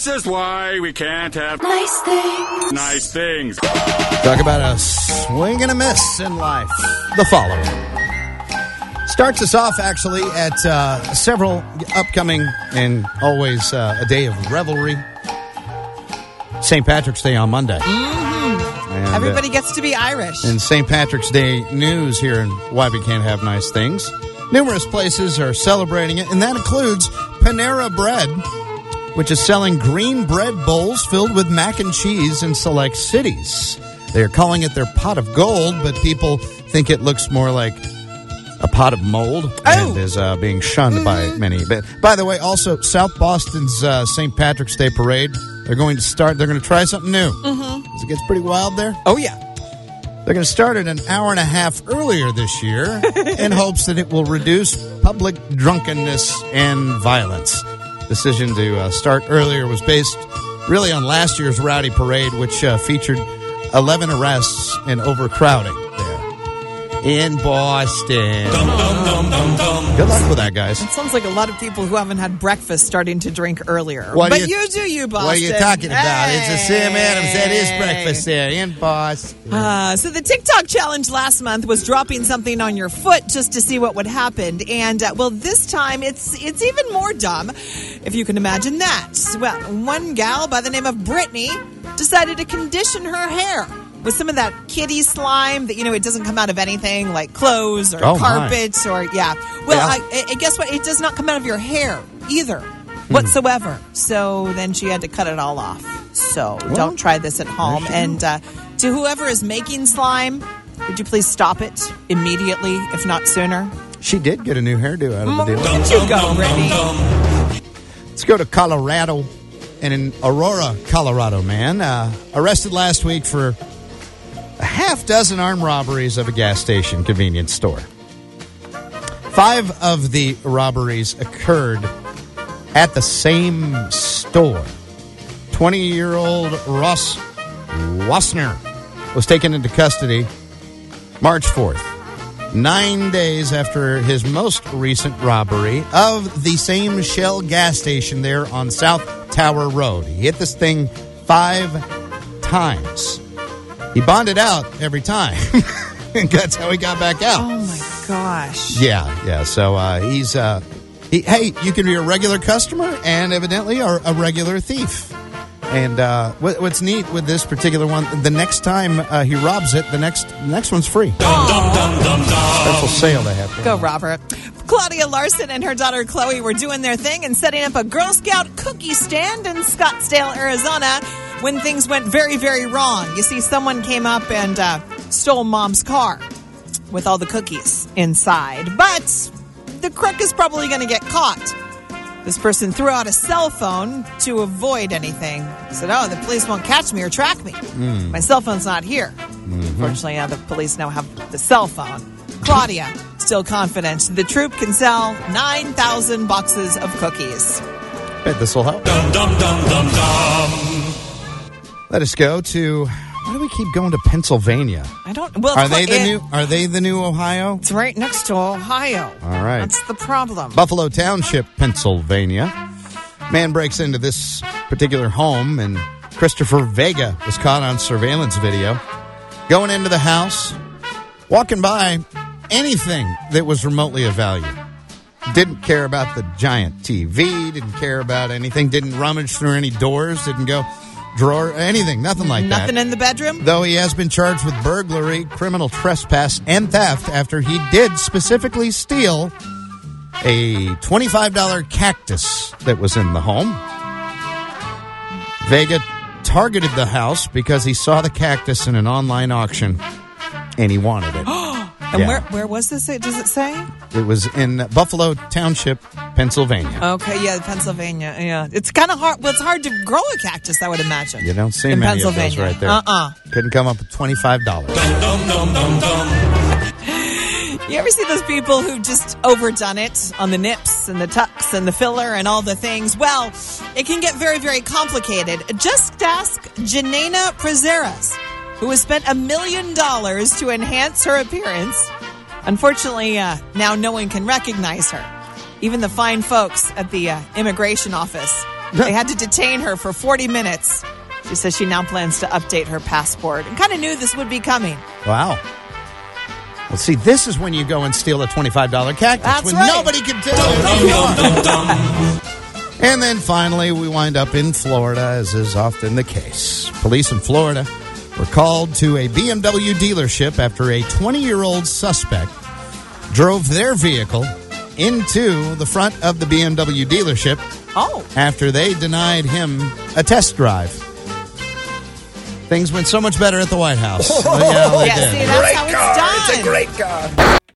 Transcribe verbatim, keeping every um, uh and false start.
This is why we can't have nice things. Nice things. Talk about a swing and a miss in life. The following starts us off, actually, at uh, several upcoming and always uh, a day of revelry. Saint Patrick's Day on Monday. Mm-hmm. And, Everybody uh, gets to be Irish. And Saint Patrick's Day news here in Why We Can't Have Nice Things. Numerous places are celebrating it, and that includes Panera Bread, which is selling green bread bowls filled with mac and cheese in select cities. They're calling it their pot of gold, but people think it looks more like a pot of mold oh. and is uh, being shunned mm-hmm. by many. But by the way, also South Boston's uh, Saint Patrick's Day parade, they're going to start, they're going to try something new. Mm-hmm. It gets pretty wild there. Oh, yeah. They're going to start it an hour and a half earlier this year in hopes that it will reduce public drunkenness and violence. Decision to uh, start earlier was based really on last year's rowdy parade, which uh, featured eleven arrests and overcrowding there in Boston. Dum, dum, dum, dum, dum. Good luck with that, guys. It sounds like a lot of people who haven't had breakfast starting to drink earlier. What but you, you do, you, Boston. What are you talking about? Hey. It's a Sam Adams. That is breakfast there in Boston. Uh, so the TikTok challenge last month was dropping something on your foot just to see what would happen. And, uh, well, this time it's it's even more dumb, if you can imagine that. Well, one gal by the name of Brittany decided to condition her hair with some of that kitty slime that, you know, it doesn't come out of anything like clothes or oh carpets my. or, yeah. Well, yeah. I, I guess what? It does not come out of your hair either whatsoever. So then she had to cut it all off. So well, don't try this at home. And uh, to whoever is making slime, would you please stop it immediately, if not sooner? She did get a new hairdo out of the deal. Where did you go, Brittany? Let's go to Colorado. And in Aurora, Colorado, man, uh, arrested last week for a half dozen armed robberies of a gas station convenience store. Five of the robberies occurred at the same store. twenty-year-old Ross Wassner was taken into custody March fourth, nine days after his most recent robbery of the same Shell gas station there on South Tower Road. He hit this thing five times. He bonded out every time. And that's how he got back out. Oh, my gosh. Yeah, yeah. So uh, he's, uh, he, hey, you can be a regular customer and evidently are a regular thief. And uh, what, what's neat with this particular one, the next time uh, he robs it, the next next one's free. Dum, dum, dum, dum, dum. Special sale they have. Go, Robert. Claudia Larson and her daughter Chloe were doing their thing and setting up a Girl Scout cookie stand in Scottsdale, Arizona, when things went very, very wrong. You see, someone came up and uh, stole Mom's car with all the cookies inside. But the crook is probably going to get caught. This person threw out a cell phone to avoid anything. He said, oh, the police won't catch me or track me. Mm. My cell phone's not here. Mm-hmm. Fortunately, yeah, the police now have the cell phone. Claudia, still confident the troop can sell nine thousand boxes of cookies. Bet this will help. Dum, dum, dum, dum, dum. Let us go to... Why do we keep going to Pennsylvania? I don't... Well, are they the it, new? Are they the new Ohio? It's right next to Ohio. All right. That's the problem. Buffalo Township, Pennsylvania. Man breaks into this particular home, and Christopher Vega was caught on surveillance video going into the house, walking by anything that was remotely of value. Didn't care about the giant T V, didn't care about anything, didn't rummage through any doors, didn't go drawer, anything, nothing like that. Nothing in the bedroom? Though he has been charged with burglary, criminal trespass, and theft after he did specifically steal a twenty-five dollars cactus that was in the home. Vega targeted the house because he saw the cactus in an online auction and he wanted it. And yeah. where where was this? Does it say? It was in Buffalo Township, Pennsylvania. Okay, yeah, Pennsylvania. Yeah, it's kind of hard. Well, it's hard to grow a cactus, I would imagine. You don't see in many of Pennsylvania. those right there. Uh-uh. Couldn't come up with twenty-five dollars. Dum, dum, dum, dum, dum. You ever see those people who just overdone it on the nips and the tucks and the filler and all the things? Well, it can get very, very complicated. Just ask Janena Prazeres, who has spent a million dollars to enhance her appearance. Unfortunately, uh, now no one can recognize her. Even the fine folks at the uh, immigration office They had to detain her for forty minutes. She says she now plans to update her passport and kind of knew this would be coming. Wow. Well, see, this is when you go and steal a twenty-five dollars cactus. That's when right. nobody can tell you. And then finally, we wind up in Florida, as is often the case. Police in Florida were called to a B M W dealership after a twenty-year-old suspect drove their vehicle into the front of the B M W dealership Oh. after they denied him a test drive. Things went so much better at the White House. Yeah, they Yeah, did. see, that's how it's done. It's a great car.